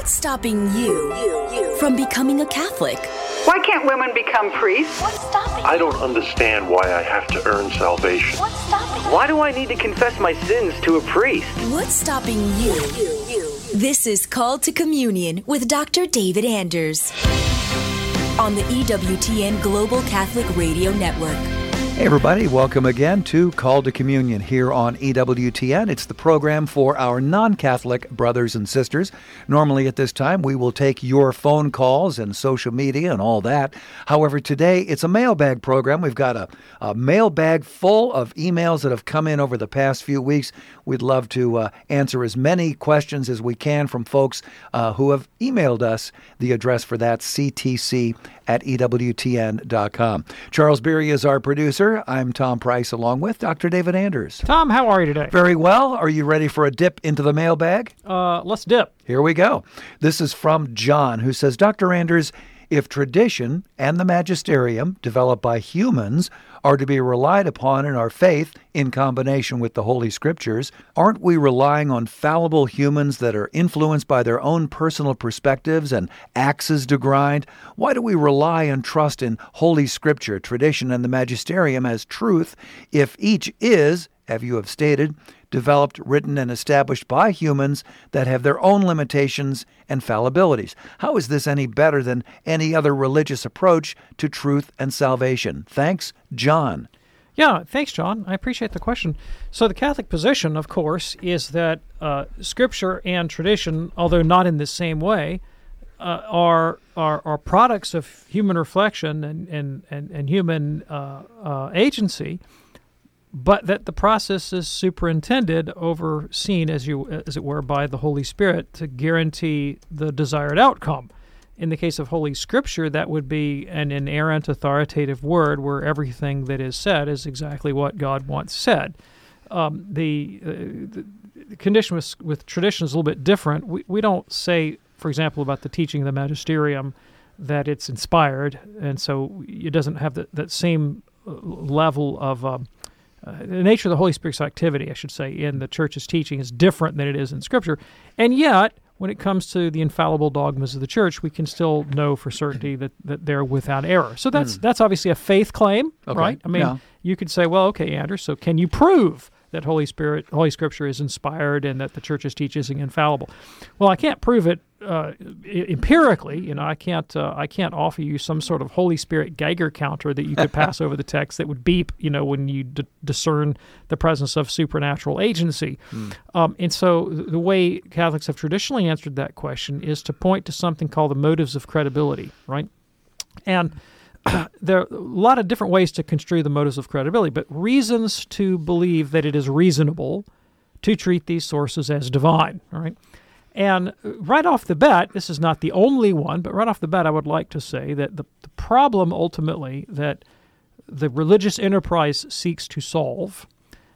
What's stopping you from becoming a Catholic? Why can't women become priests? What's stopping you? I don't understand why I have to earn salvation. What's stopping you? Why do I need to confess my sins to a priest? What's stopping you? This is Called to Communion with Dr. David Anders on the EWTN Global Catholic Radio Network. Hey everybody, welcome again to Call to Communion here on EWTN. It's the program for our non-Catholic brothers and sisters. Normally at this time we will take your phone calls and social media and all that. However, today it's a mailbag program. We've got a mailbag full of emails that have come in over the past few weeks. We'd love to answer as many questions as we can from folks who have emailed us. The address for that, ctc@ewtn.com. Charles Beery is our producer. I'm Tom Price along with Dr. David Anders. Tom, how are you today? Very well. Are you ready for a dip into the mailbag? Let's dip. Here we go. This is from John, who says, Dr. Anders, if tradition and the magisterium developed by humans are to be relied upon in our faith in combination with the Holy Scriptures, aren't we relying on fallible humans that are influenced by their own personal perspectives and axes to grind? Why do we rely and trust in Holy Scripture, tradition, and the magisterium as truth if each is, as you have stated, developed, written, and established by humans that have their own limitations and fallibilities? How is this any better than any other religious approach to truth and salvation? Thanks, John. Yeah, thanks, John. I appreciate the question. So the Catholic position, of course, is that Scripture and tradition, although not in the same way, are products of human reflection and human agency, but that the process is superintended, overseen, as it were, by the Holy Spirit to guarantee the desired outcome. In the case of Holy Scripture, that would be an inerrant, authoritative word where everything that is said is exactly what God once said. The condition with tradition is a little bit different. We don't say, for example, about the teaching of the magisterium that it's inspired, and so it doesn't have that same level of the nature of the Holy Spirit's activity, I should say, in the Church's teaching is different than it is in Scripture. And yet, when it comes to the infallible dogmas of the Church, we can still know for certainty that they're without error. So that's obviously a faith claim, okay. Right? I mean, You could say, well, okay, Anders, so can you prove that Holy Scripture is inspired and that the Church's teaching is infallible? Well, I can't prove it empirically. I can't offer you some sort of Holy Spirit Geiger counter that you could pass over the text that would beep, when you discern the presence of supernatural agency. And so the way Catholics have traditionally answered that question is to point to something called the motives of credibility, right? And there are a lot of different ways to construe the motives of credibility, but reasons to believe that it is reasonable to treat these sources as divine, all right? And right off the bat, this is not the only one, but right off the bat, I would like to say that the problem ultimately that the religious enterprise seeks to solve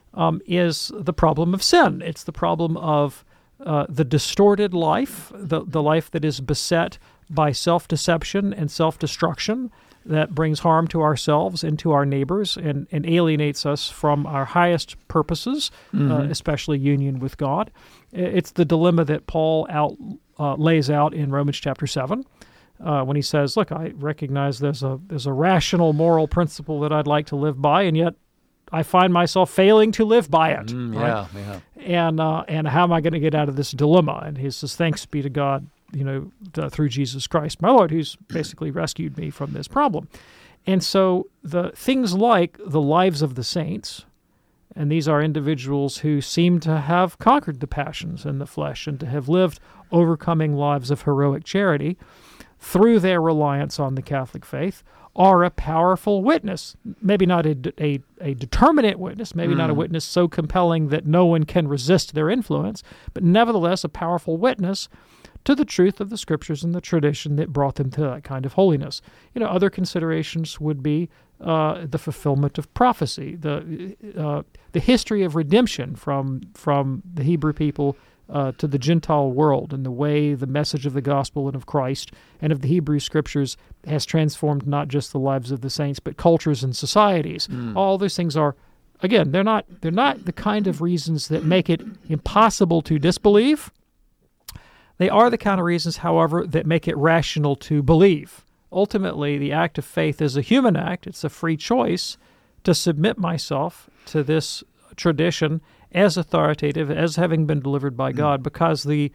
is the problem of sin. It's the problem of the distorted life, the life that is beset by self-deception and self-destruction, that brings harm to ourselves and to our neighbors and alienates us from our highest purposes, especially union with God. It's the dilemma that Paul lays out in Romans chapter 7 when he says, look, I recognize there's a rational moral principle that I'd like to live by, and yet I find myself failing to live by it. Yeah. And how am I going to get out of this dilemma? And he says, thanks be to God, through Jesus Christ, my Lord, who's basically rescued me from this problem. And so the things like the lives of the saints, and these are individuals who seem to have conquered the passions and the flesh and to have lived overcoming lives of heroic charity through their reliance on the Catholic faith, are a powerful witness. Maybe not a determinate witness, maybe not a witness so compelling that no one can resist their influence, but nevertheless a powerful witness to the truth of the Scriptures and the tradition that brought them to that kind of holiness. Other considerations would be the fulfillment of prophecy, the history of redemption from the Hebrew people to the Gentile world, and the way the message of the gospel and of Christ and of the Hebrew Scriptures has transformed not just the lives of the saints, but cultures and societies. All those things are, again, they're not the kind of reasons that make it impossible to disbelieve. They are the kind of reasons, however, that make it rational to believe. Ultimately, the act of faith is a human act. It's a free choice to submit myself to this tradition as authoritative, as having been delivered by God, because the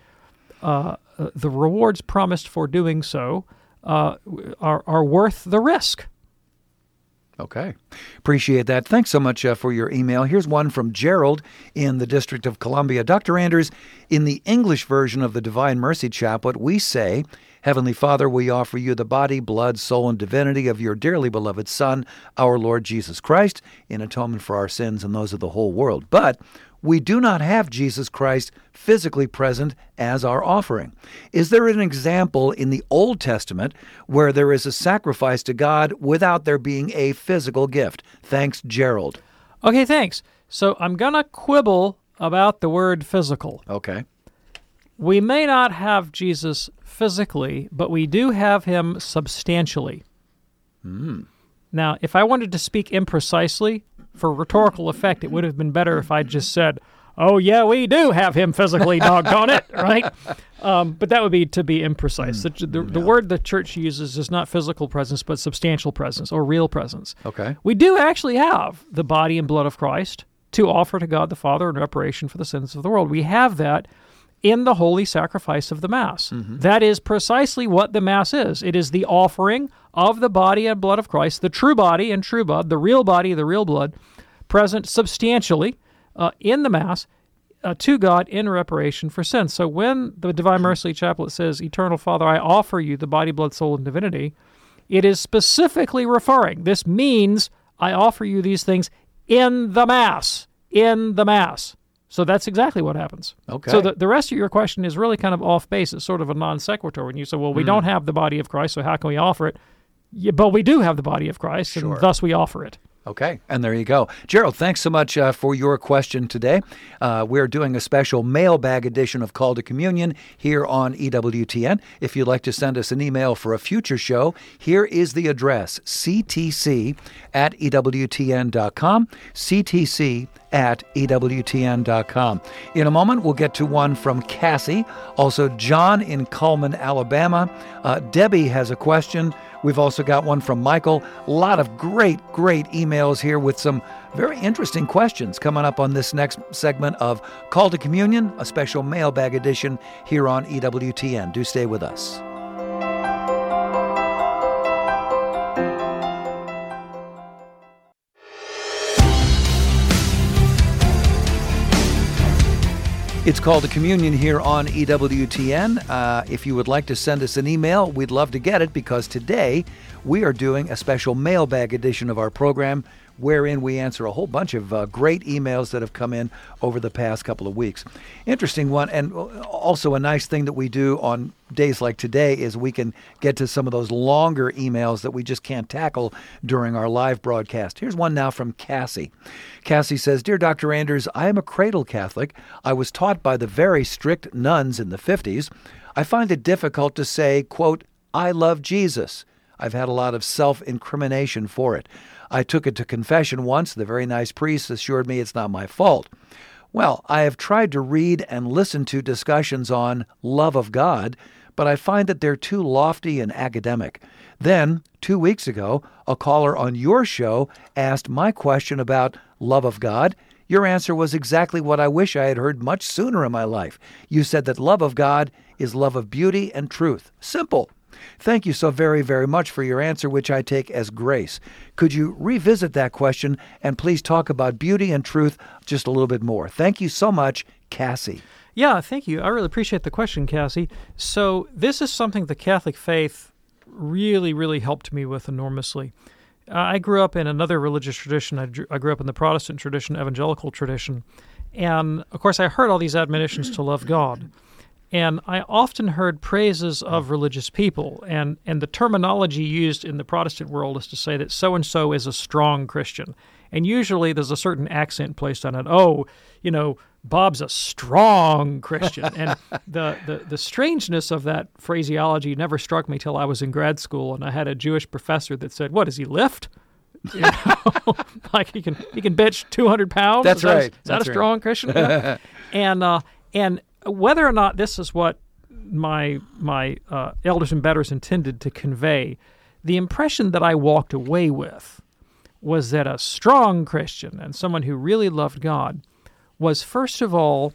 rewards promised for doing so are worth the risk. Okay. Appreciate that. Thanks so much for your email. Here's one from Gerald in the District of Columbia. Dr. Anders, in the English version of the Divine Mercy Chaplet, we say, Heavenly Father, we offer you the body, blood, soul, and divinity of your dearly beloved Son, our Lord Jesus Christ, in atonement for our sins and those of the whole world. But we do not have Jesus Christ physically present as our offering. Is there an example in the Old Testament where there is a sacrifice to God without there being a physical gift? Thanks, Gerald. Okay, thanks. So I'm going to quibble about the word physical. Okay. We may not have Jesus physically, but we do have him substantially. Now, if I wanted to speak imprecisely, for rhetorical effect, it would have been better if I just said, oh, yeah, we do have him physically, doggone it, right? But that would be to be imprecise. The word the church uses is not physical presence, but substantial presence or real presence. Okay. We do actually have the body and blood of Christ to offer to God the Father in reparation for the sins of the world. We have that in the holy sacrifice of the Mass. That is precisely what the Mass is. It is the offering of the body and blood of Christ, the true body and true blood, the real body, the real blood, present substantially in the Mass to God in reparation for sin. So when the Divine Mercy Chaplet says, Eternal Father, I offer you the body, blood, soul, and divinity, it is specifically referring. This means I offer you these things in the Mass, in the Mass. So that's exactly what happens. Okay. So the rest of your question is really kind of off base. It's sort of a non sequitur when you say, well, we don't have the body of Christ, so how can we offer it? Yeah, but we do have the body of Christ, and thus we offer it. Okay, and there you go. Gerald, thanks so much for your question today. We're doing a special mailbag edition of Call to Communion here on EWTN. If you'd like to send us an email for a future show, here is the address, ctc@ewtn.com, ctc@ewtn.com. In a moment, we'll get to one from Cassie, also John in Cullman, Alabama. Debbie has a question. We've also got one from Michael. A lot of great emails here with some very interesting questions coming up on this next segment of Call to Communion, a special mailbag edition here on EWTN. Do stay with us. It's Called to Communion here on EWTN. If you would like to send us an email, we'd love to get it, because today we are doing a special mailbag edition of our program wherein we answer a whole bunch of great emails that have come in over the past couple of weeks. Interesting one, and also a nice thing that we do on days like today is we can get to some of those longer emails that we just can't tackle during our live broadcast. Here's one now from Cassie. Cassie says, Dear Dr. Anders, I am a cradle Catholic. I was taught by the very strict nuns in the 50s. I find it difficult to say, quote, I love Jesus. I've had a lot of self-incrimination for it. I took it to confession once. The very nice priest assured me it's not my fault. Well, I have tried to read and listen to discussions on love of God, but I find that they're too lofty and academic. Then, 2 weeks ago, a caller on your show asked my question about love of God. Your answer was exactly what I wish I had heard much sooner in my life. You said that love of God is love of beauty and truth. Simple. Thank you so very, very much for your answer, which I take as grace. Could you revisit that question and please talk about beauty and truth just a little bit more? Thank you so much, Cassie. Yeah, thank you. I really appreciate the question, Cassie. So this is something the Catholic faith really helped me with enormously. I grew up in another religious tradition. I grew up in the Protestant tradition, evangelical tradition. And, of course, I heard all these admonitions to love God. And I often heard praises of religious people, and the terminology used in the Protestant world is to say that so-and-so is a strong Christian. And usually there's a certain accent placed on it. Oh, you know, Bob's a strong Christian. And the strangeness of that phraseology never struck me till I was in grad school, and I had a Jewish professor that said, what, does he lift? You know, like he can bench 200 pounds? That's right. Is that a strong Christian? And whether or not this is what my elders and betters intended to convey, the impression that I walked away with was that a strong Christian and someone who really loved God was, first of all,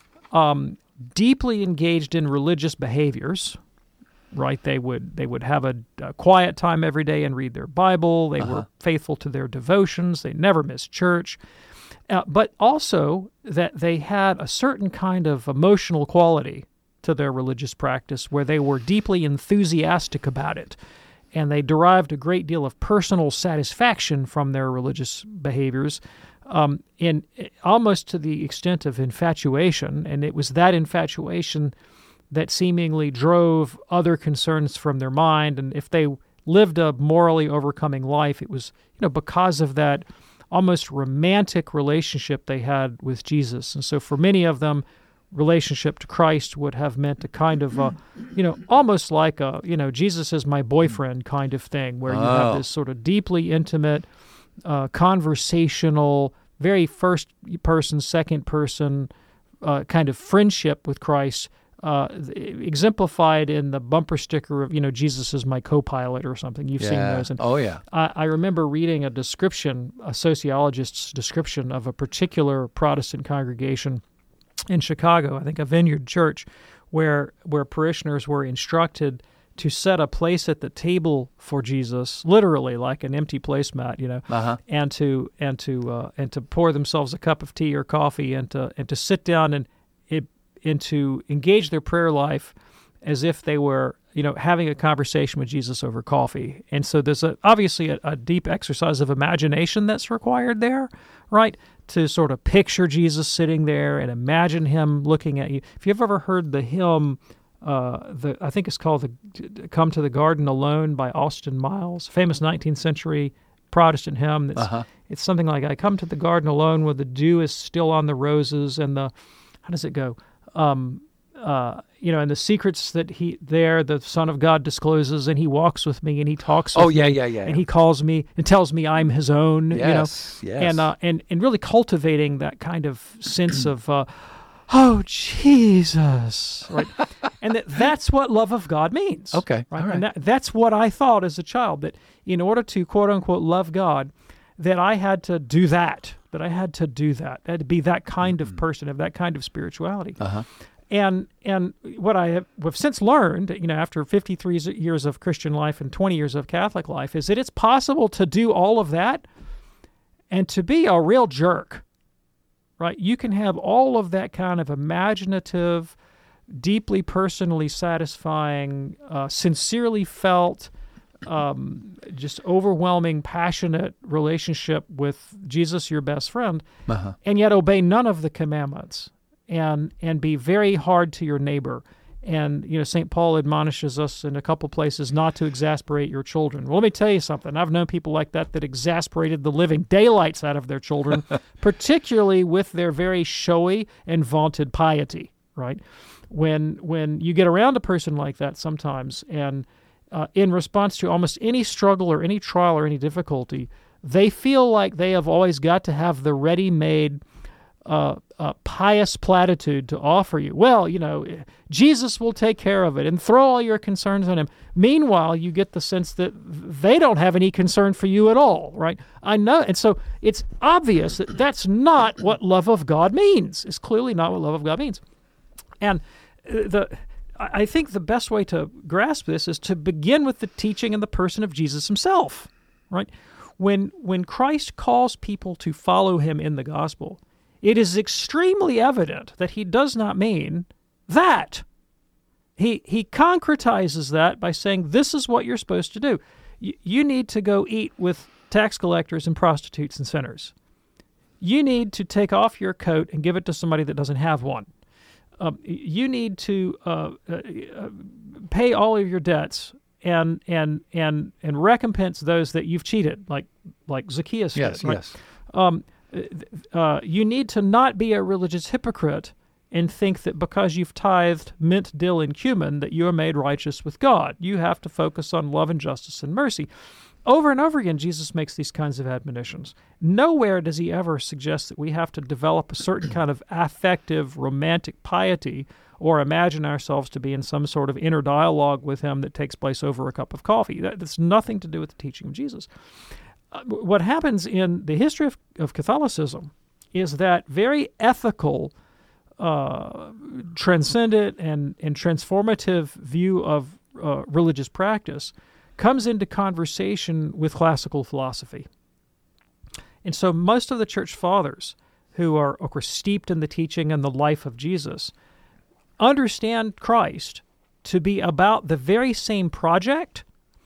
deeply engaged in religious behaviors. Right, they would have a quiet time every day and read their Bible. They were faithful to their devotions. They never missed church. But also that they had a certain kind of emotional quality to their religious practice where they were deeply enthusiastic about it, and they derived a great deal of personal satisfaction from their religious behaviors, in almost to the extent of infatuation, and it was that infatuation that seemingly drove other concerns from their mind, and if they lived a morally overcoming life, it was because of that almost romantic relationship they had with Jesus. And so for many of them, relationship to Christ would have meant a kind of, almost like a, Jesus is my boyfriend kind of thing, where you have this sort of deeply intimate, conversational, very first person, second person kind of friendship with Christ, exemplified in the bumper sticker of, Jesus is my co-pilot or something. You've seen those. And I remember reading a description, a sociologist's description of a particular Protestant congregation in Chicago, I think a Vineyard Church, where parishioners were instructed to set a place at the table for Jesus, literally like an empty placemat, and to pour themselves a cup of tea or coffee, and to sit down and to engage their prayer life as if they were, having a conversation with Jesus over coffee. And so there's obviously a deep exercise of imagination that's required there, right? To sort of picture Jesus sitting there and imagine him looking at you. If you've ever heard the hymn, I think it's called "Come to the Garden Alone" by Austin Miles, famous 19th century Protestant hymn. It's something like, "I come to the garden alone where the dew is still on the roses, and how does it go? And the secrets that the Son of God discloses, and he walks with me, and he talks with me, and he calls me and tells me I'm his own, yes. And really cultivating that kind of sense of, oh, Jesus, right? And that's what love of God means. Okay, right? All right. And that's what I thought as a child, that in order to, quote unquote, love God, that I had to do that. I had to be that kind of person, of that kind of spirituality. And what I have since learned, after 53 years of Christian life and 20 years of Catholic life, is that it's possible to do all of that and to be a real jerk, right? You can have all of that kind of imaginative, deeply personally satisfying, sincerely felt, just overwhelming, passionate relationship with Jesus, your best friend, and yet obey none of the commandments, and be very hard to your neighbor. And St. Paul admonishes us in a couple places not to exasperate your children. Well, let me tell you something. I've known people like that exasperated the living daylights out of their children, particularly with their very showy and vaunted piety. Right? When you get around a person like that sometimes, and in response to almost any struggle or any trial or any difficulty, they feel like they have always got to have the ready-made pious platitude to offer you. Well, Jesus will take care of it, and throw all your concerns on him. Meanwhile, you get the sense that they don't have any concern for you at all, right? I know, and so it's obvious that that's not what love of God means. It's clearly not what love of God means. And I think the best way to grasp this is to begin with the teaching and the person of Jesus himself, right? When Christ calls people to follow him in the gospel, it is extremely evident that he does not mean that. He concretizes that by saying, this is what you're supposed to do. You need to go eat with tax collectors and prostitutes and sinners. You need to take off your coat and give it to somebody that doesn't have one. You need to pay all of your debts and recompense those that you've cheated, like Zacchaeus did. Yes, right? yes. You need to not be a religious hypocrite and think that because you've tithed mint, dill, and cumin that you are made righteous with God. You have to focus on love and justice and mercy. over and over again, Jesus makes these kinds of admonitions. Nowhere does he ever suggest that we have to develop a certain kind of affective, romantic piety or imagine ourselves to be in some sort of inner dialogue with him that takes place over a cup of coffee. That's nothing to do with the teaching of Jesus. What happens in the history of Catholicism is that very ethical, transcendent, and transformative view of religious practice comes into conversation with classical philosophy. And so most of the church fathers, who are, of course, steeped in the teaching and the life of Jesus, understand Christ to be about the very same project,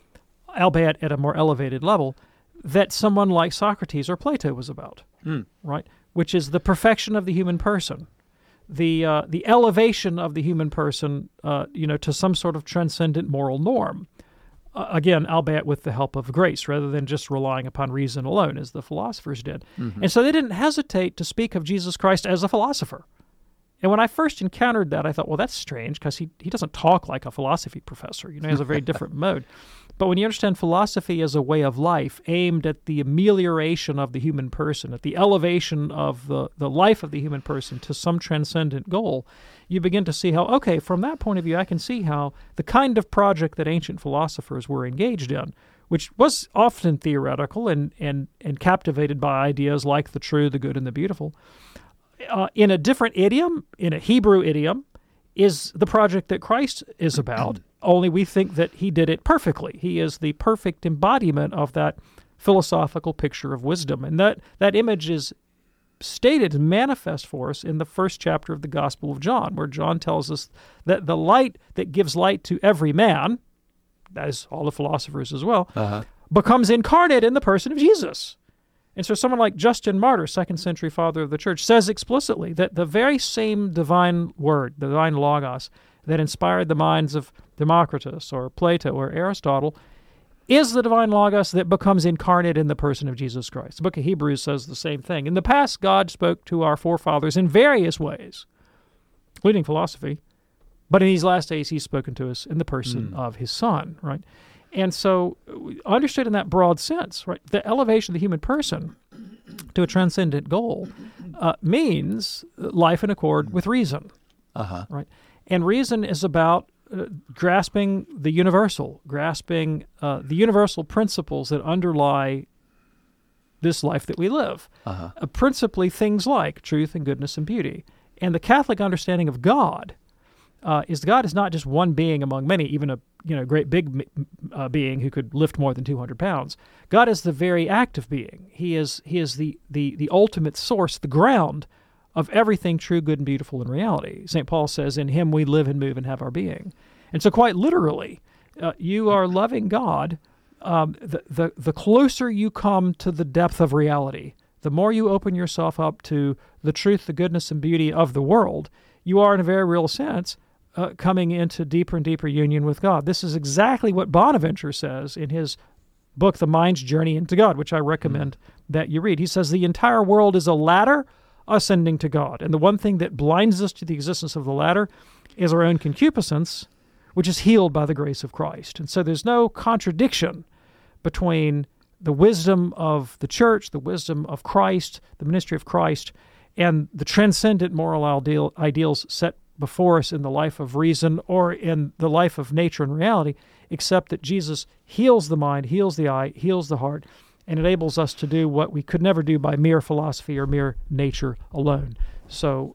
albeit at a more elevated level, that someone like Socrates or Plato was about, right? Which is the perfection of the human person, the elevation of the human person, to some sort of transcendent moral norm. Again, albeit with the help of grace, rather than just relying upon reason alone, as the philosophers did. Mm-hmm. And so they didn't hesitate to speak of Jesus Christ as a philosopher. And when I first encountered that, I thought, well, that's strange, because he doesn't talk like a philosophy professor. He has a very different mode. But when you understand philosophy as a way of life aimed at the amelioration of the human person, at the elevation of the life of the human person to some transcendent goal, you begin to see how, okay, from that point of view, I can see how the kind of project that ancient philosophers were engaged in, which was often theoretical and captivated by ideas like the true, the good, and the beautiful, in a different idiom, in a Hebrew idiom, is the project that Christ is about, only we think that he did it perfectly. He is the perfect embodiment of that philosophical picture of wisdom. And that image is stated and manifest for us in the first chapter of the Gospel of John, where John tells us that the light that gives light to every man, that is all the philosophers as well, becomes incarnate in the person of Jesus. And so someone like Justin Martyr, 2nd century father of the church, says explicitly that the very same divine word, the divine logos, that inspired the minds of Democritus or Plato or Aristotle is the divine logos that becomes incarnate in the person of Jesus Christ. The book of Hebrews says the same thing. In the past, God spoke to our forefathers in various ways, including philosophy, but in these last days, he's spoken to us in the person of his Son, right? And so, understood in that broad sense, right, the elevation of the human person to a transcendent goal means life in accord with reason, right? And reason is about grasping the universal, grasping the universal principles that underlie this life that we live, principally things like truth and goodness and beauty. And the Catholic understanding of God is God is not just one being among many, even a great big being who could lift more than 200 pounds. God is the very active being. He is the ultimate source, the ground of everything true, good, and beautiful in reality. St. Paul says, in him we live and move and have our being. And so quite literally, you are loving God. The closer you come to the depth of reality, the more you open yourself up to the truth, the goodness, and beauty of the world, you are in a very real sense coming into deeper and deeper union with God. This is exactly what Bonaventure says in his book, The Mind's Journey into God, which I recommend that you read. He says the entire world is a ladder ascending to God. And the one thing that blinds us to the existence of the ladder is our own concupiscence, which is healed by the grace of Christ. And so there's no contradiction between the wisdom of the church, the wisdom of Christ, the ministry of Christ, and the transcendent moral ideals set before us in the life of reason or in the life of nature and reality, except that Jesus heals the mind, heals the eye, heals the heart, and enables us to do what we could never do by mere philosophy or mere nature alone. So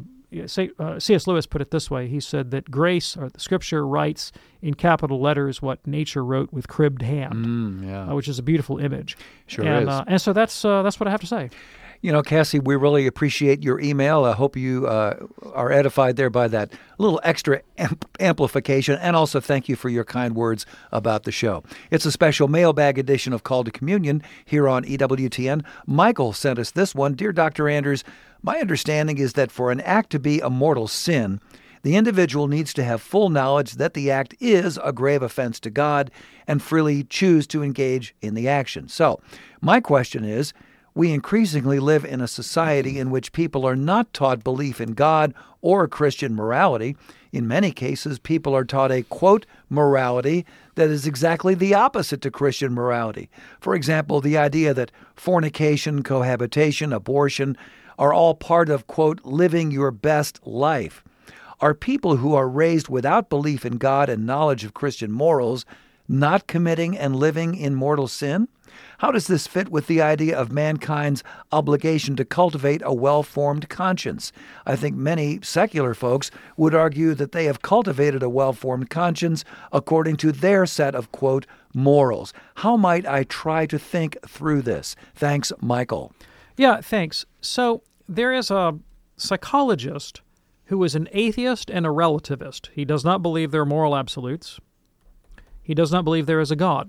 C.S. Lewis put it this way. He said that grace, or the Scripture, writes in capital letters what nature wrote with cribbed hand, which is a beautiful image. Sure is. And so that's what I have to say. Cassie, we really appreciate your email. I hope you are edified there by that little extra amplification, and also thank you for your kind words about the show. It's a special mailbag edition of Call to Communion here on EWTN. Michael sent us this one. Dear Dr. Anders, my understanding is that for an act to be a mortal sin, the individual needs to have full knowledge that the act is a grave offense to God and freely choose to engage in the action. So, my question is, We increasingly live in a society in which people are not taught belief in God or Christian morality. In many cases, people are taught a, quote, morality that is exactly the opposite to Christian morality. For example, the idea that fornication, cohabitation, abortion are all part of, quote, living your best life. Are people who are raised without belief in God and knowledge of Christian morals not committing and living in mortal sin? How does this fit with the idea of mankind's obligation to cultivate a well-formed conscience? I think many secular folks would argue that they have cultivated a well-formed conscience according to their set of, quote, morals. How might I try to think through this? Thanks, Michael. Yeah, thanks. So there is a psychologist who is an atheist and a relativist. He does not believe there are moral absolutes. He does not believe there is a God.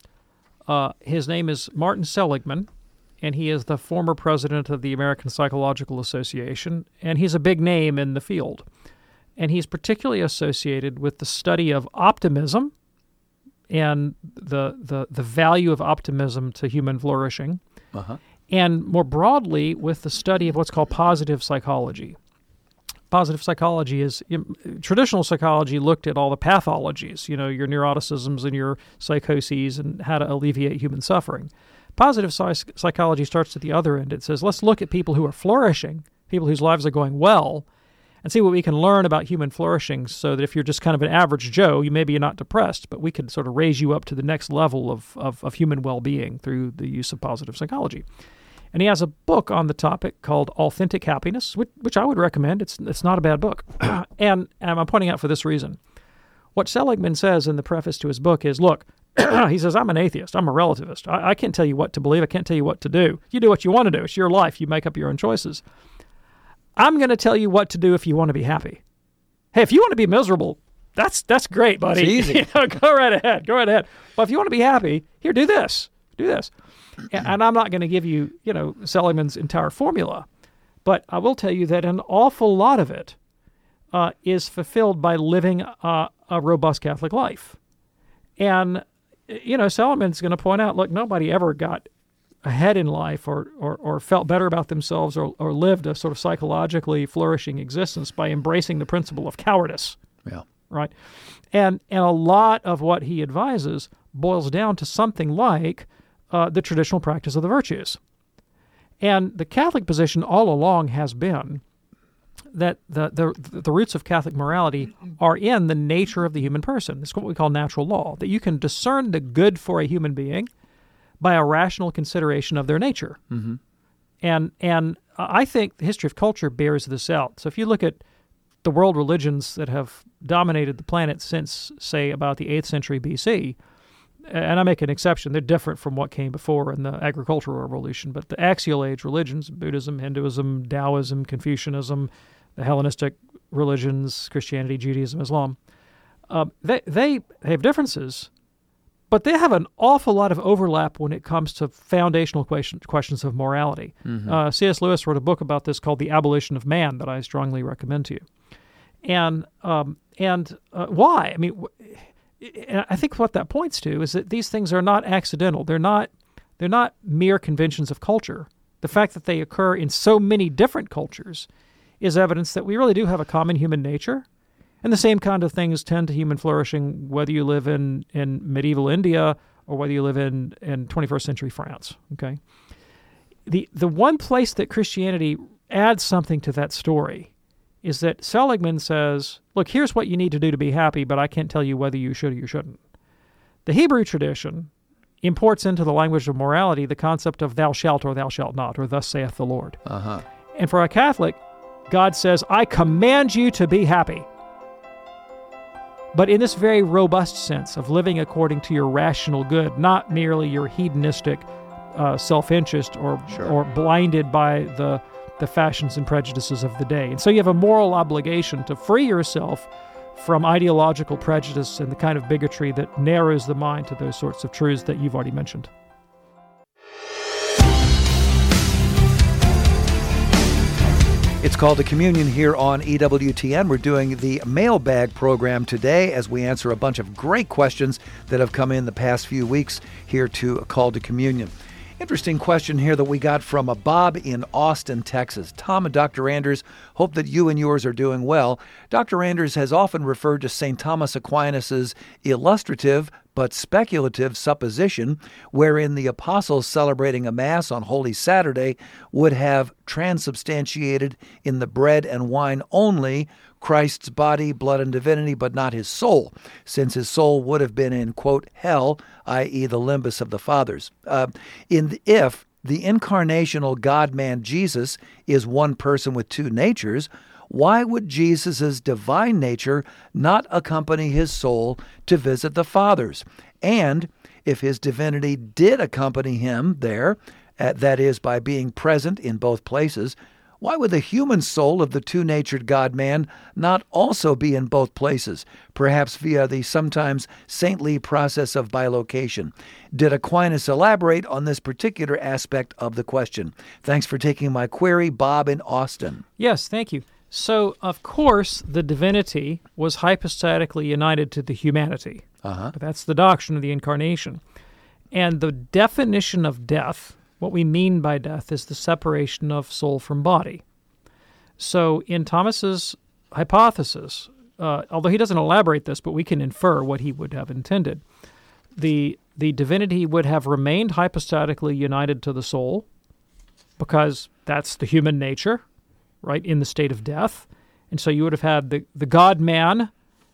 His name is Martin Seligman, and he is the former president of the American Psychological Association, and he's a big name in the field. And he's particularly associated with the study of optimism and the value of optimism to human flourishing, and more broadly with the study of what's called positive psychology. Positive psychology is, traditional psychology looked at all the pathologies, your neuroticisms and your psychoses and how to alleviate human suffering. Positive psychology starts at the other end. It says, let's look at people who are flourishing, people whose lives are going well, and see what we can learn about human flourishing so that if you're just kind of an average Joe, maybe you're not depressed, but we could sort of raise you up to the next level of human well-being through the use of positive psychology. And he has a book on the topic called Authentic Happiness, which I would recommend. It's not a bad book. and I'm pointing out for this reason. What Seligman says in the preface to his book is, look, he says, I'm an atheist. I'm a relativist. I can't tell you what to believe. I can't tell you what to do. You do what you want to do. It's your life. You make up your own choices. I'm going to tell you what to do if you want to be happy. Hey, if you want to be miserable, that's great, buddy. It's easy. Go right ahead. Go right ahead. But if you want to be happy, here, do this. Do this. And I'm not going to give you, Seligman's entire formula, but I will tell you that an awful lot of it is fulfilled by living a robust Catholic life. And, Seligman's going to point out, look, nobody ever got ahead in life or felt better about themselves or lived a sort of psychologically flourishing existence by embracing the principle of cowardice. Yeah. Right? And a lot of what he advises boils down to something like the traditional practice of the virtues. And the Catholic position all along has been that the roots of Catholic morality are in the nature of the human person. It's what we call natural law, that you can discern the good for a human being by a rational consideration of their nature. Mm-hmm. And I think the history of culture bears this out. So if you look at the world religions that have dominated the planet since, say, about the 8th century BC, and I make an exception, they're different from what came before in the agricultural revolution, but the axial age religions, Buddhism, Hinduism, Taoism, Confucianism, the Hellenistic religions, Christianity, Judaism, Islam, they have differences, but they have an awful lot of overlap when it comes to foundational questions of morality. Mm-hmm. C.S. Lewis wrote a book about this called The Abolition of Man that I strongly recommend to you. And why? I mean, and I think what that points to is that these things are not accidental. They're not mere conventions of culture. The fact that they occur in so many different cultures is evidence that we really do have a common human nature, and the same kind of things tend to human flourishing whether you live in medieval India or whether you live in 21st century France. Okay, the one place that Christianity adds something to that story is that Seligman says, look, here's what you need to do to be happy, but I can't tell you whether you should or you shouldn't. The Hebrew tradition imports into the language of morality the concept of thou shalt or thou shalt not, or thus saith the Lord. Uh-huh. And for a Catholic, God says, I command you to be happy. But in this very robust sense of living according to your rational good, not merely your hedonistic self-interest or blinded by the fashions and prejudices of the day. And so you have a moral obligation to free yourself from ideological prejudice and the kind of bigotry that narrows the mind to those sorts of truths that you've already mentioned. It's called to Communion here on EWTN. We're doing the mailbag program today as we answer a bunch of great questions that have come in the past few weeks here to Call to Communion. Interesting question here that we got from a Bob in Austin, Texas. Tom and Dr. Anders, hope that you and yours are doing well. Dr. Anders has often referred to St. Thomas Aquinas' illustrative but speculative supposition wherein the apostles celebrating a Mass on Holy Saturday would have transubstantiated in the bread and wine only Christ's body, blood, and divinity, but not his soul, since his soul would have been in, quote, hell, i.e. the limbus of the fathers. If the incarnational God-man Jesus is one person with two natures, why would Jesus' divine nature not accompany his soul to visit the fathers? And if his divinity did accompany him there, that is, by being present in both places, why would the human soul of the two-natured God-man not also be in both places, perhaps via the sometimes saintly process of bilocation? Did Aquinas elaborate on this particular aspect of the question? Thanks for taking my query, Bob in Austin. Yes, thank you. So, of course, the divinity was hypostatically united to the humanity. But that's the doctrine of the Incarnation. And the definition of death, what we mean by death, is the separation of soul from body. So in Thomas's hypothesis, although he doesn't elaborate this, but we can infer what he would have intended, the divinity would have remained hypostatically united to the soul because that's the human nature, right, in the state of death. And so you would have had the God-man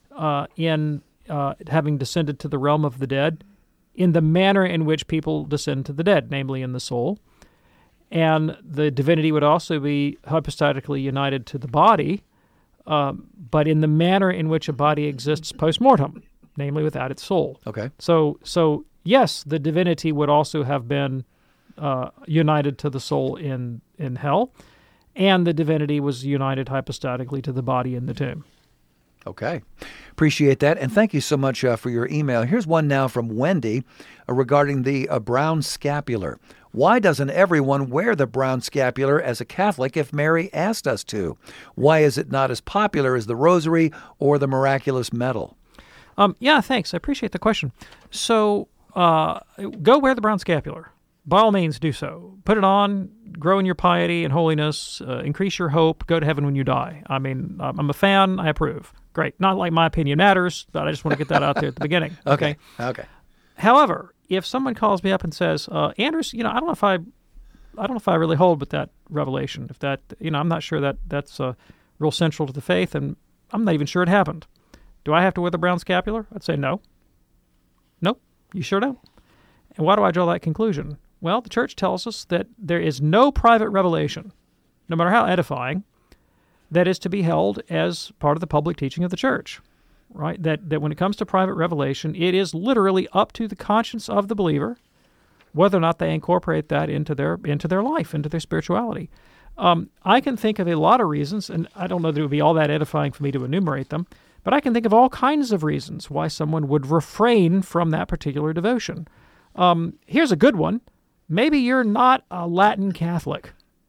having descended to the realm of the dead in the manner in which people descend to the dead, namely in the soul. And the divinity would also be hypostatically united to the body, but in the manner in which a body exists post-mortem, namely without its soul. Okay. So yes, the divinity would also have been united to the soul in hell, and the divinity was united hypostatically to the body in the tomb. Okay. Appreciate that. And thank you so much for your email. Here's one now from Wendy regarding the brown scapular. Why doesn't everyone wear the brown scapular as a Catholic if Mary asked us to? Why is it not as popular as the rosary or the miraculous medal? Yeah, thanks. I appreciate the question. So go wear the brown scapular. By all means, do so. Put it on, grow in your piety and holiness, increase your hope, go to heaven when you die. I mean, I'm a fan. I approve. Great. Not like my opinion matters, but I just want to get that out there at the beginning. Okay. However, if someone calls me up and says, Anders, I don't know if I really hold with that revelation. If that, I'm not sure that's real central to the faith, and I'm not even sure it happened. Do I have to wear the brown scapular? I'd say no. Nope. You sure don't? And why do I draw that conclusion? Well, the Church tells us that there is no private revelation, no matter how edifying, that is to be held as part of the public teaching of the Church, right? That when it comes to private revelation, it is literally up to the conscience of the believer whether or not they incorporate that into their life, into their spirituality. I can think of a lot of reasons, and I don't know that it would be all that edifying for me to enumerate them, but I can think of all kinds of reasons why someone would refrain from that particular devotion. Here's a good one. Maybe you're not a Latin Catholic.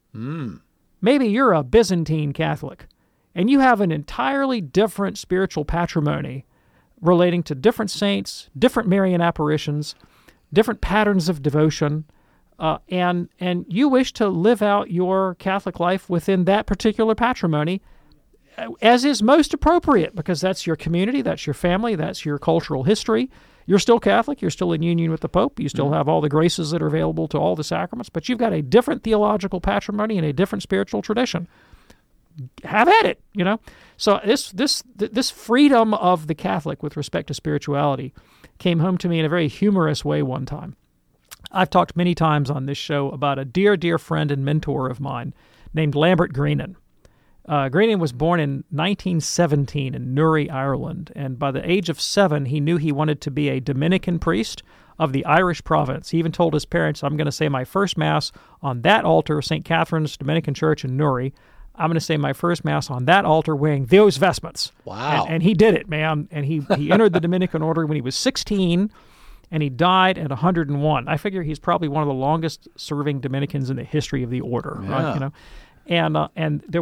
Maybe you're a Byzantine Catholic, and you have an entirely different spiritual patrimony relating to different saints, different Marian apparitions, different patterns of devotion, and you wish to live out your Catholic life within that particular patrimony as is most appropriate, because that's your community, that's your family, that's your cultural history. You're still Catholic, you're still in union with the Pope, you still have all the graces that are available to all the sacraments, but you've got a different theological patrimony and a different spiritual tradition. Have at it, So this freedom of the Catholic with respect to spirituality came home to me in a very humorous way one time. I've talked many times on this show about a dear, dear friend and mentor of mine named Lambert Greenan. Greenan was born in 1917 in Newry, Ireland, and by the age of 7, he knew he wanted to be a Dominican priest of the Irish province. He even told his parents, I'm going to say my first Mass on that altar, St. Catherine's Dominican Church in Newry. I'm going to say my first Mass on that altar wearing those vestments. Wow. And he did it, man. And he entered the Dominican order when he was 16, and he died at 101. I figure he's probably one of the longest-serving Dominicans in the history of the order. Yeah. Right? And there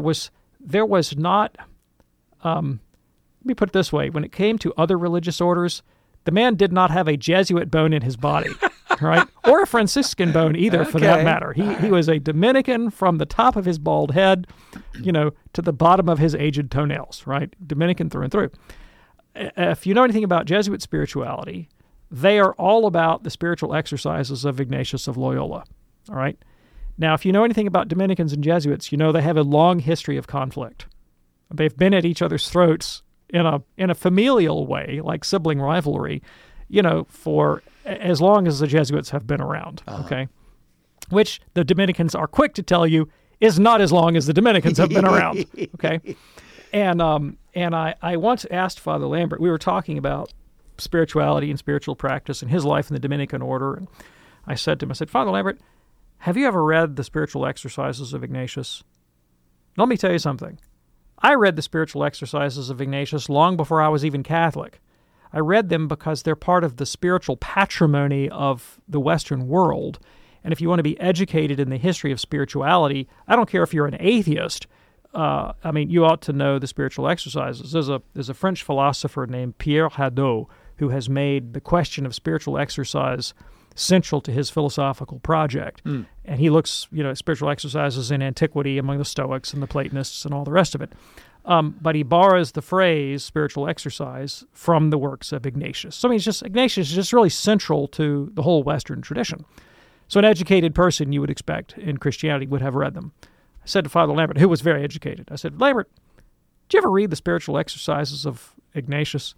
was not, let me put it this way, when it came to other religious orders, the man did not have a Jesuit bone in his body, right? Or a Franciscan bone either, for that matter. He was a Dominican from the top of his bald head, to the bottom of his aged toenails, right? Dominican through and through. If you know anything about Jesuit spirituality, they are all about the spiritual exercises of Ignatius of Loyola, all right? Now, if you know anything about Dominicans and Jesuits, they have a long history of conflict. They've been at each other's throats in a familial way, like sibling rivalry, for as long as the Jesuits have been around, okay? Which the Dominicans are quick to tell you is not as long as the Dominicans have been around, okay? And I once asked Father Lambert, we were talking about spirituality and spiritual practice and his life in the Dominican order, and I said to him, Father Lambert, have you ever read the spiritual exercises of Ignatius? Let me tell you something. I read the spiritual exercises of Ignatius long before I was even Catholic. I read them because they're part of the spiritual patrimony of the Western world. And if you want to be educated in the history of spirituality, I don't care if you're an atheist, you ought to know the spiritual exercises. There's a French philosopher named Pierre Hadot who has made the question of spiritual exercise central to his philosophical project. And he looks, at spiritual exercises in antiquity among the Stoics and the Platonists and all the rest of it. But he borrows the phrase spiritual exercise from the works of Ignatius. So Ignatius is just really central to the whole Western tradition. So an educated person you would expect in Christianity would have read them. I said to Father Lambert, who was very educated, I said, Lambert, did you ever read the spiritual exercises of Ignatius?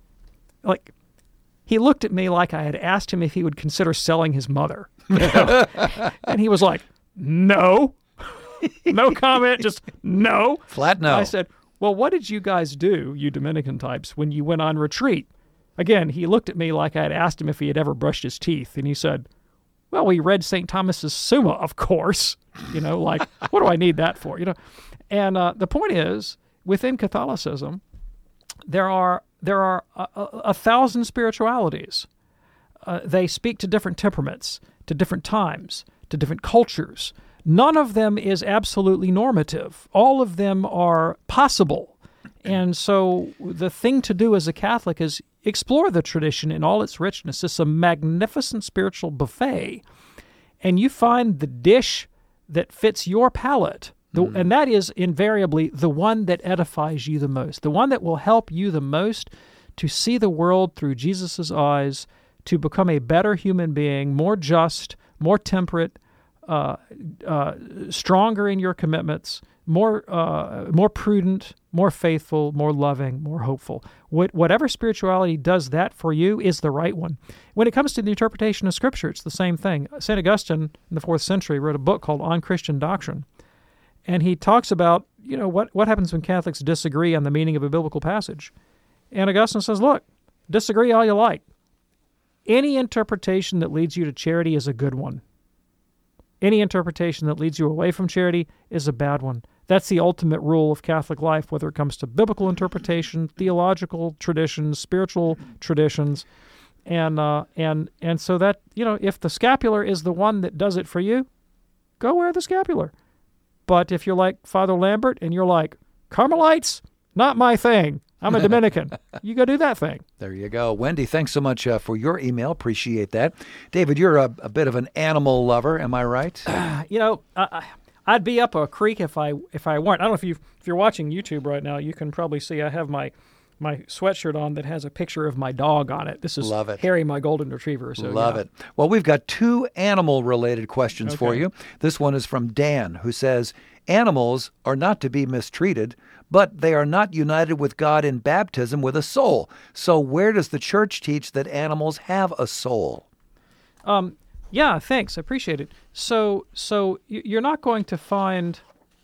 He looked at me like I had asked him if he would consider selling his mother. And he was like, no. No comment, just no. Flat no. I said, well, what did you guys do, you Dominican types, when you went on retreat? Again, he looked at me like I had asked him if he had ever brushed his teeth. And he said, well, we read St. Thomas's Summa, of course. What do I need that for? And the point is, within Catholicism, there are 1,000 spiritualities. They speak to different temperaments, to different times, to different cultures. None of them is absolutely normative. All of them are possible. And so the thing to do as a Catholic is explore the tradition in all its richness. It's a magnificent spiritual buffet. And you find the dish that fits your palate. And that is invariably the one that edifies you the most, the one that will help you the most to see the world through Jesus' eyes, to become a better human being, more just, more temperate, stronger in your commitments, more prudent, more faithful, more loving, more hopeful. Whatever spirituality does that for you is the right one. When it comes to the interpretation of Scripture, it's the same thing. St. Augustine in the 4th century wrote a book called On Christian Doctrine. And he talks about, what happens when Catholics disagree on the meaning of a biblical passage. And Augustine says, look, disagree all you like. Any interpretation that leads you to charity is a good one. Any interpretation that leads you away from charity is a bad one. That's the ultimate rule of Catholic life, whether it comes to biblical interpretation, theological traditions, spiritual traditions. And so that, if the scapular is the one that does it for you, go wear the scapular. But if you're like Father Lambert and you're like, Carmelites, not my thing. I'm a Dominican. You go do that thing. There you go. Wendy, thanks so much for your email. Appreciate that. David, you're a bit of an animal lover. Am I right? I'd be up a creek if I weren't. I don't know if you're watching YouTube right now, you can probably see I have my sweatshirt on that has a picture of my dog on it. This is Harry, my golden retriever. So Love it. Well, we've got 2 animal-related questions for you. This one is from Dan, who says, animals are not to be mistreated, but they are not united with God in baptism with a soul. So where does the Church teach that animals have a soul? Yeah, thanks. I appreciate it. So you're not going to find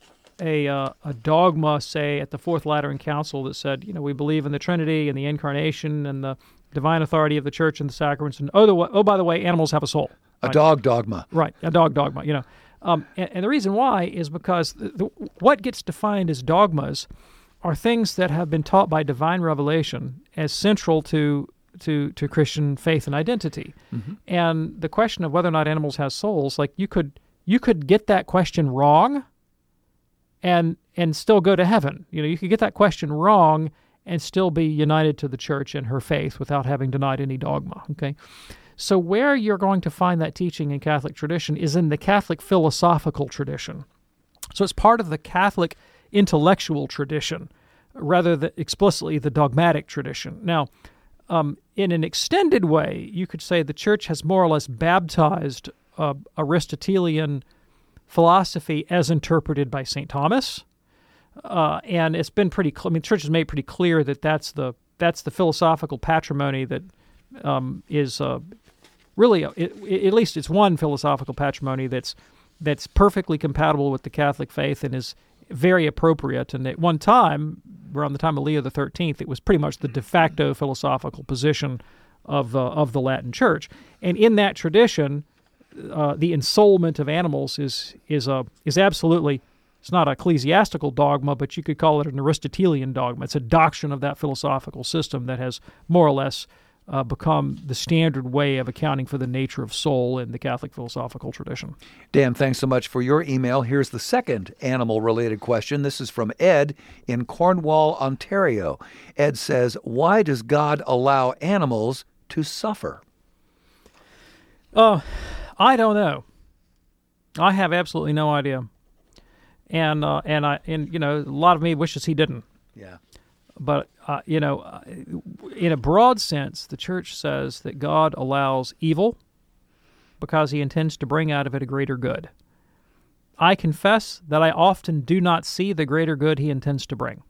a dogma, say, at the Fourth Lateran Council that said, we believe in the Trinity and the Incarnation and the divine authority of the Church and the sacraments. And by the way, animals have a soul. A dog dogma. Right, a dog dogma. And the reason why is because what gets defined as dogmas are things that have been taught by divine revelation as central to Christian faith and identity. Mm-hmm. And the question of whether or not animals have souls, like you could get that question wrong and still go to heaven. You could get that question wrong and still be united to the church in her faith without having denied any dogma. Okay, so where you're going to find that teaching in Catholic tradition is in the Catholic philosophical tradition. So it's part of the Catholic intellectual tradition, rather than explicitly the dogmatic tradition. Now, in an extended way, you could say the Church has more or less baptized Aristotelian philosophy as interpreted by St. Thomas, and it's been pretty. The Church has made pretty clear that that's the philosophical patrimony that is really, at least it's one philosophical patrimony that's perfectly compatible with the Catholic faith and is very appropriate. And at one time, around the time of Leo XIII, it was pretty much the de facto philosophical position of the Latin Church. And in that tradition, the ensoulment of animals is absolutely, it's not an ecclesiastical dogma, but you could call it an Aristotelian dogma. It's a doctrine of that philosophical system that has more or less become the standard way of accounting for the nature of soul in the Catholic philosophical tradition. Dan, thanks so much for your email. Here's the second animal-related question. This is from Ed in Cornwall, Ontario. Ed says, why does God allow animals to suffer? I don't know. I have absolutely no idea. And you know, a lot of me wishes he didn't. Yeah. But, in a broad sense, the Church says that God allows evil because he intends to bring out of it a greater good. I confess that I often do not see the greater good he intends to bring.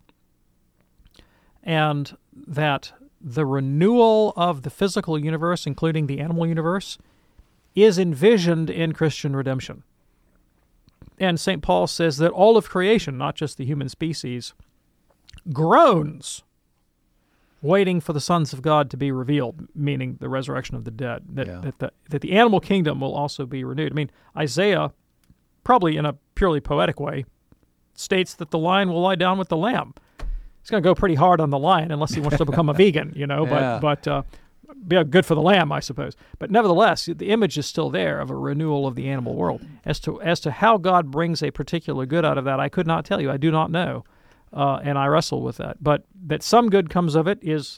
And that the renewal of the physical universe, including the animal universe, is envisioned in Christian redemption. And St. Paul says that all of creation, not just the human species, groans, waiting for the sons of God to be revealed, meaning the resurrection of the dead, that the animal kingdom will also be renewed. I mean, Isaiah, probably in a purely poetic way, states that the lion will lie down with the lamb. He's going to go pretty hard on the lion unless he wants to become a vegan, but be good for the lamb, I suppose. But nevertheless, the image is still there of a renewal of the animal world. As to how God brings a particular good out of that, I could not tell you. I do not know. And I wrestle with that. But that some good comes of it is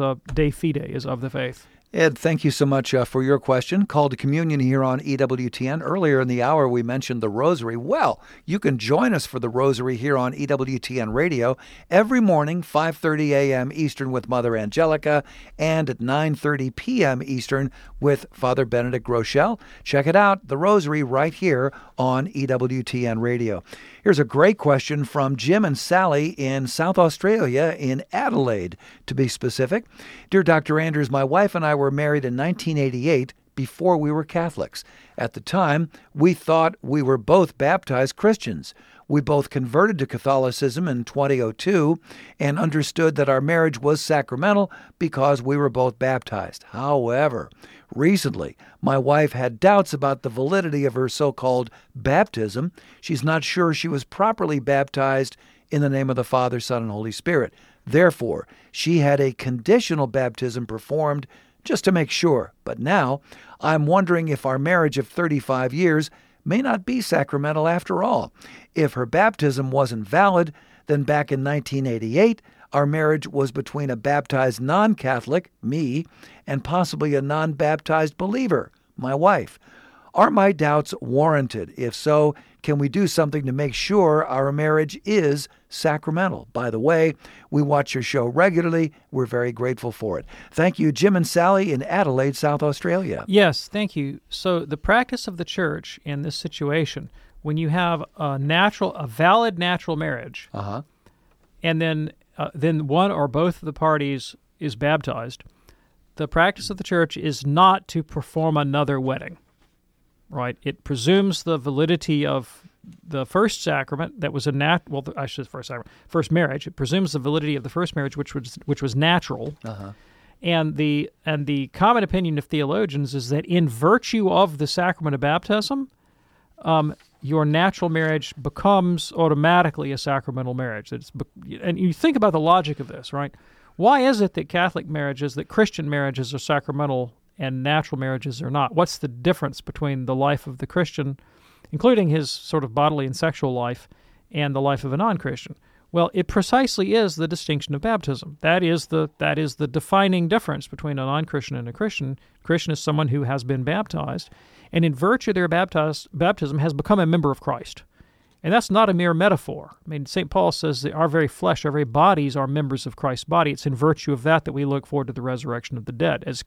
de fide, is of the faith. Ed, thank you so much for your question. Call to Communion here on EWTN. Earlier in the hour, we mentioned the Rosary. Well, you can join us for the Rosary here on EWTN Radio every morning, 5:30 a.m. Eastern with Mother Angelica, and at 9:30 p.m. Eastern with Father Benedict Groeschel. Check it out, the Rosary, right here on EWTN Radio. Here's a great question from Jim and Sally in South Australia, in Adelaide, to be specific. Dear Dr. Anders, my wife and I were married in 1988 before we were Catholics. At the time, we thought we were both baptized Christians. We both converted to Catholicism in 2002 and understood that our marriage was sacramental because we were both baptized. However, recently, my wife had doubts about the validity of her so-called baptism. She's not sure she was properly baptized in the name of the Father, Son, and Holy Spirit. Therefore, she had a conditional baptism performed just to make sure. But now, I'm wondering if our marriage of 35 years may not be sacramental after all. If her baptism wasn't valid, then back in 1988, our marriage was between a baptized non-Catholic, me, and possibly a non-baptized believer, my wife. Are my doubts warranted? If so, can we do something to make sure our marriage is sacramental? By the way, we watch your show regularly. We're very grateful for it. Thank you, Jim and Sally in Adelaide, South Australia. Yes, thank you. So the practice of the Church in this situation, when you have a valid natural marriage, and then one or both of the parties is baptized, the practice of the Church is not to perform another wedding. Right, it presumes the validity of the first sacrament that was first marriage. It presumes the validity of the first marriage, which was natural. And the common opinion of theologians is that in virtue of the sacrament of baptism, your natural marriage becomes automatically a sacramental marriage. And you think about the logic of this, right? Why is it that that Christian marriages are sacramental and natural marriages are not? What's the difference between the life of the Christian, including his sort of bodily and sexual life, and the life of a non-Christian? Well, it precisely is the distinction of baptism. That is the defining difference between a non-Christian and a Christian. Christian is someone who has been baptized, and in virtue of their baptism has become a member of Christ. And that's not a mere metaphor. I mean, St. Paul says that our very flesh, our very bodies are members of Christ's body. It's in virtue of that we look forward to the resurrection of the dead. As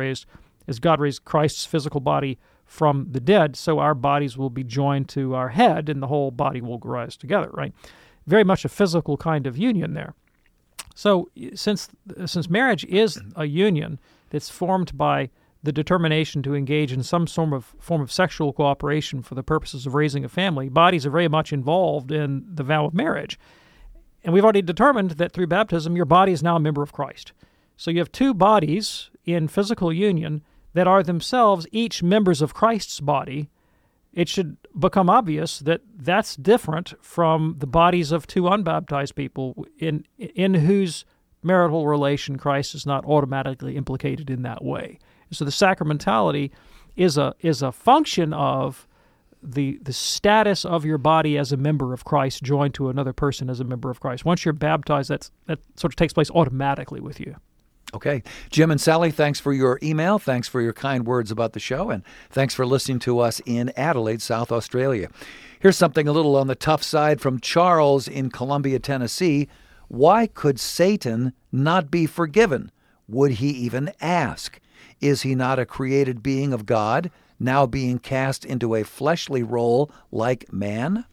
God raised Christ's physical body from the dead, so our bodies will be joined to our head, and the whole body will rise together, right? Very much a physical kind of union there. So since marriage is a union that's formed by the determination to engage in some form of sexual cooperation for the purposes of raising a family, bodies are very much involved in the vow of marriage. And we've already determined that through baptism, your body is now a member of Christ. So you have two bodies in physical union that are themselves each members of Christ's body. It should become obvious that that's different from the bodies of two unbaptized people in whose marital relation Christ is not automatically implicated in that way. So the sacramentality is a function of the status of your body as a member of Christ joined to another person as a member of Christ. Once you're baptized, that sort of takes place automatically with you. Okay. Jim and Sally, thanks for your email. Thanks for your kind words about the show. And thanks for listening to us in Adelaide, South Australia. Here's something a little on the tough side from Charles in Columbia, Tennessee. Why could Satan not be forgiven? Would he even ask? Is he not a created being of God, now being cast into a fleshly role like man?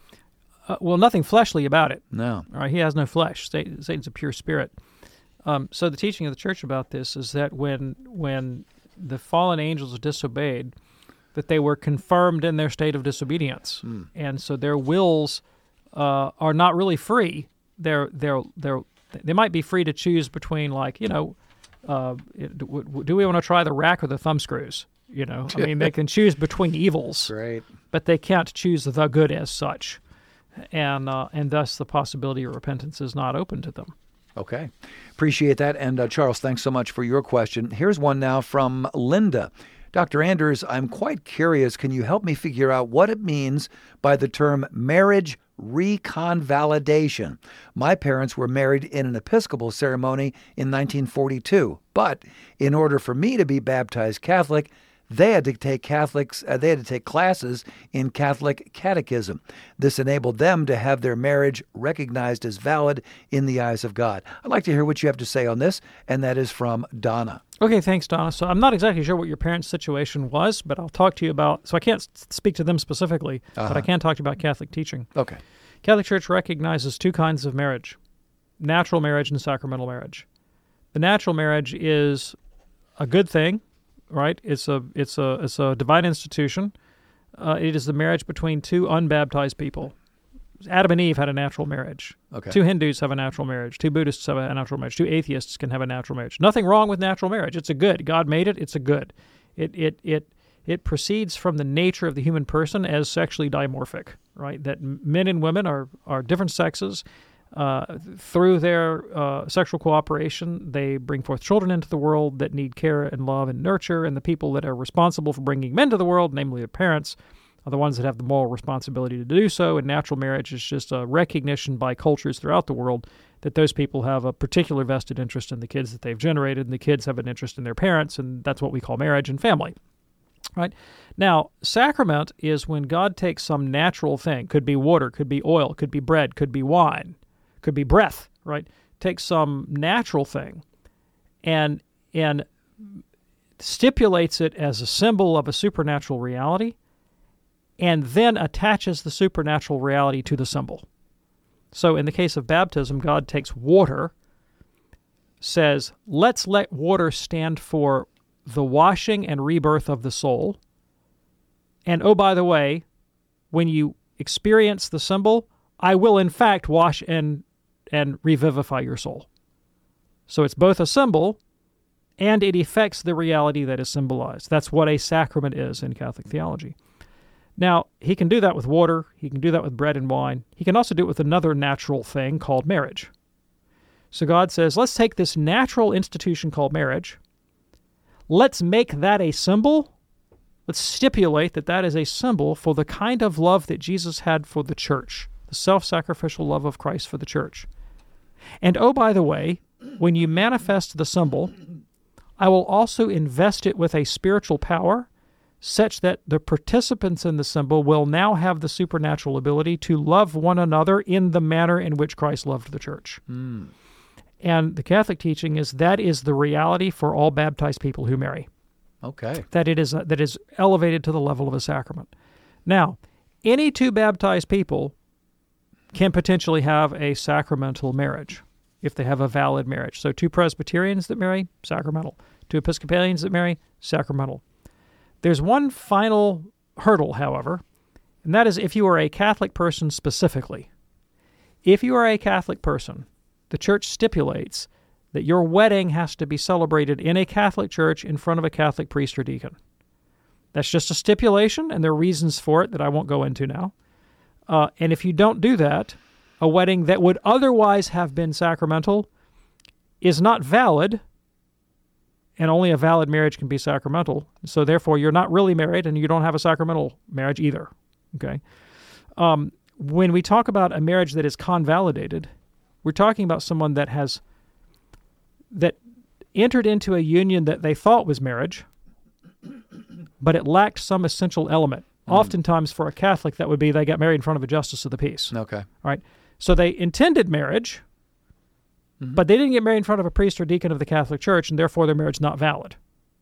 Well, nothing fleshly about it. No. All right, he has no flesh. Satan's a pure spirit. So the teaching of the church about this is that when the fallen angels disobeyed, that they were confirmed in their state of disobedience, and so their wills are not really free. They might be free to choose between, like, do we want to try the rack or the thumb screws? I mean, they can choose between evils, right? But they can't choose the good as such, and thus the possibility of repentance is not open to them. Okay. Appreciate that. And Charles, thanks so much for your question. Here's one now from Linda. Dr. Anders, I'm quite curious. Can you help me figure out what it means by the term marriage reconvalidation? My parents were married in an Episcopal ceremony in 1942, but in order for me to be baptized Catholic, they had to take classes in Catholic catechism. This enabled them to have their marriage recognized as valid in the eyes of God. I'd like to hear what you have to say on this, and that is from Donna. Okay, thanks, Donna. So I'm not exactly sure what your parents' situation was, but I'll talk to you about, so I can't speak to them specifically, but I can talk to you about Catholic teaching. Okay. Catholic Church recognizes two kinds of marriage, natural marriage and sacramental marriage. The natural marriage is a good thing, right? It's a divine institution. It is the marriage between two unbaptized people. Adam and Eve had a natural marriage. Okay. Two Hindus have a natural marriage. Two Buddhists have a natural marriage. Two atheists can have a natural marriage. Nothing wrong with natural marriage. It's a good. God made it. It's a good. It proceeds from the nature of the human person as sexually dimorphic, right? That men and women are different sexes. Through their sexual cooperation, they bring forth children into the world that need care and love and nurture, and the people that are responsible for bringing men to the world, namely the parents, are the ones that have the moral responsibility to do so, and natural marriage is just a recognition by cultures throughout the world that those people have a particular vested interest in the kids that they've generated, and the kids have an interest in their parents, and that's what we call marriage and family. Right? Now, sacrament is when God takes some natural thing, could be water, could be oil, could be bread, could be wine, could be breath, right? Takes some natural thing and stipulates it as a symbol of a supernatural reality, and then attaches the supernatural reality to the symbol. So in the case of baptism, God takes water, says, let's let water stand for the washing and rebirth of the soul. And oh, by the way, when you experience the symbol, I will in fact wash and revivify your soul. So it's both a symbol and it effects the reality that is symbolized. That's what a sacrament is in Catholic theology. Now, he can do that with water. He can do that with bread and wine. He can also do it with another natural thing called marriage. So God says, let's take this natural institution called marriage. Let's make that a symbol. Let's stipulate that that is a symbol for the kind of love that Jesus had for the church, the self-sacrificial love of Christ for the church. And oh, by the way, when you manifest the symbol, I will also invest it with a spiritual power such that the participants in the symbol will now have the supernatural ability to love one another in the manner in which Christ loved the church. And the Catholic teaching is that is the reality for all baptized people who marry. Okay. That is elevated to the level of a sacrament. Now, any two baptized people can potentially have a sacramental marriage if they have a valid marriage. So 2 Presbyterians that marry, sacramental. 2 Episcopalians that marry, sacramental. There's one final hurdle, however, and that is if you are a Catholic person specifically. If you are a Catholic person, the church stipulates that your wedding has to be celebrated in a Catholic church in front of a Catholic priest or deacon. That's just a stipulation, and there are reasons for it that I won't go into now. And if you don't do that, a wedding that would otherwise have been sacramental is not valid, and only a valid marriage can be sacramental. So therefore, you're not really married, and you don't have a sacramental marriage either. Okay. When we talk about a marriage that is convalidated, we're talking about someone that entered into a union that they thought was marriage, but it lacked some essential element. Oftentimes, for a Catholic, that would be they got married in front of a justice of the peace. Okay. All right. So they intended marriage, but they didn't get married in front of a priest or deacon of the Catholic Church, and therefore their marriage is not valid.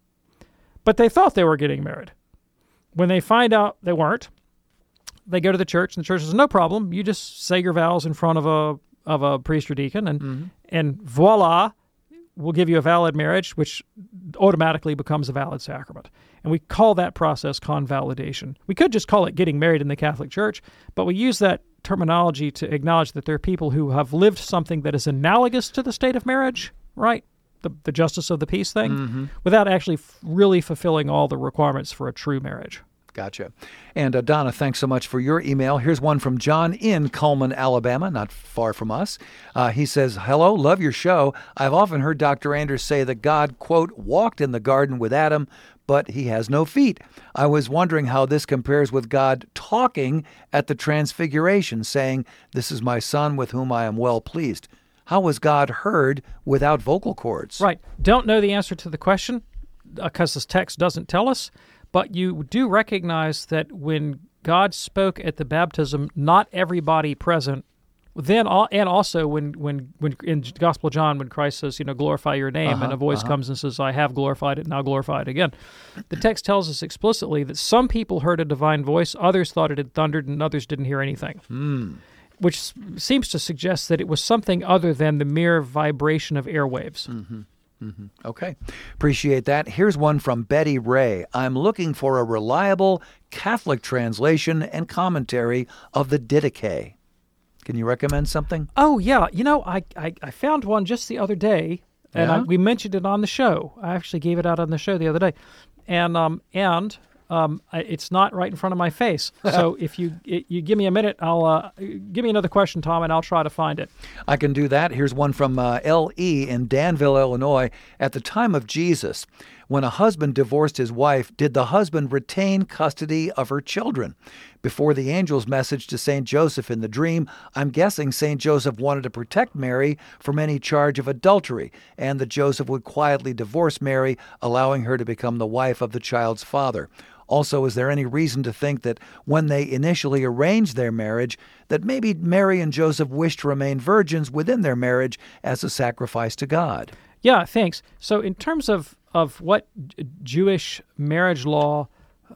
But they thought they were getting married. When they find out they weren't, they go to the church, and the church says, no problem, you just say your vows in front of a priest or deacon, and voila, we'll give you a valid marriage, which automatically becomes a valid sacrament. And we call that process convalidation. We could just call it getting married in the Catholic Church, but we use that terminology to acknowledge that there are people who have lived something that is analogous to the state of marriage, right? The justice of the peace thing, without actually really fulfilling all the requirements for a true marriage. Gotcha. And Donna, thanks so much for your email. Here's one from John in Cullman, Alabama, not far from us. He says, hello, love your show. I've often heard Dr. Anders say that God, quote, walked in the garden with Adam, but he has no feet. I was wondering how this compares with God talking at the Transfiguration, saying, this is my son with whom I am well pleased. How was God heard without vocal cords? Right. Don't know the answer to the question because this text doesn't tell us. But you do recognize that when God spoke at the baptism, not everybody present, then and also when in the Gospel of John, when Christ says, glorify your name, and a voice comes and says, I have glorified it, now glorify it again. The text tells us explicitly that some people heard a divine voice, others thought it had thundered, and others didn't hear anything, which seems to suggest that it was something other than the mere vibration of airwaves. Okay. Appreciate that. Here's one from Betty Ray. I'm looking for a reliable Catholic translation and commentary of the Didache. Can you recommend something? Oh, yeah. I found one just the other day, and we mentioned it on the show. I actually gave it out on the show the other day. And it's not right in front of my face. So if you give me a minute, I'll give me another question, Tom, and I'll try to find it. I can do that. Here's one from L.E. in Danville, Illinois. At the time of Jesus, when a husband divorced his wife, did the husband retain custody of her children? Before the angel's message to St. Joseph in the dream, I'm guessing St. Joseph wanted to protect Mary from any charge of adultery, and that Joseph would quietly divorce Mary, allowing her to become the wife of the child's father. Also, is there any reason to think that when they initially arranged their marriage, that maybe Mary and Joseph wished to remain virgins within their marriage as a sacrifice to God? Yeah, thanks. So in terms of what Jewish marriage law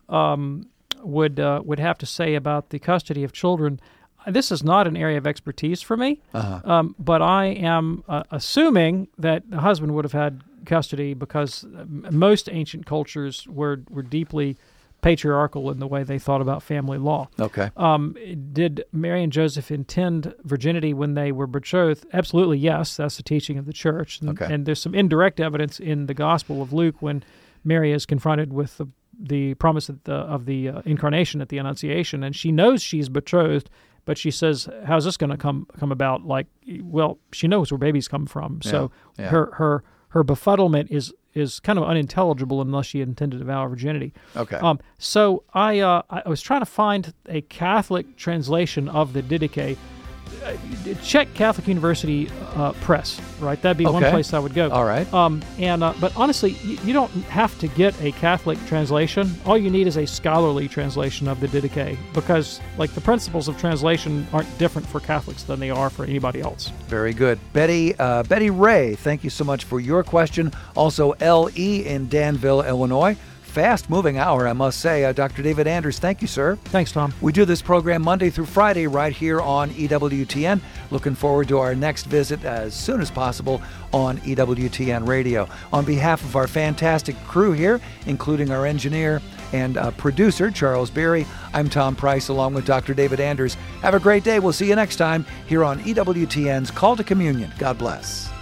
would have to say about the custody of children, this is not an area of expertise for me, but I am assuming that the husband would have had custody because most ancient cultures were deeply patriarchal in the way they thought about family law. Okay. Did Mary and Joseph intend virginity when they were betrothed? Absolutely, yes. That's the teaching of the church. And there's some indirect evidence in the Gospel of Luke when Mary is confronted with the promise of the incarnation at the Annunciation, and she knows she's betrothed, but she says, how's this going to come about? Like, well, she knows where babies come from. So her befuddlement is kind of unintelligible unless she intended to vow her virginity. Okay. So I was trying to find a Catholic translation of the Didache. Check Catholic University Press, right? That'd be one place I would go. All right. But honestly, you don't have to get a Catholic translation. All you need is a scholarly translation of the Didache, because like the principles of translation aren't different for Catholics than they are for anybody else. Very good. Betty Ray, thank you so much for your question. Also, L.E. in Danville, Illinois. Fast-moving hour, I must say. Dr. David Anders, thank you, sir. Thanks, Tom. We do this program Monday through Friday right here on EWTN. Looking forward to our next visit as soon as possible on EWTN Radio. On behalf of our fantastic crew here, including our engineer and producer, Charles Beery, I'm Tom Price along with Dr. David Anders. Have a great day. We'll see you next time here on EWTN's Call to Communion. God bless.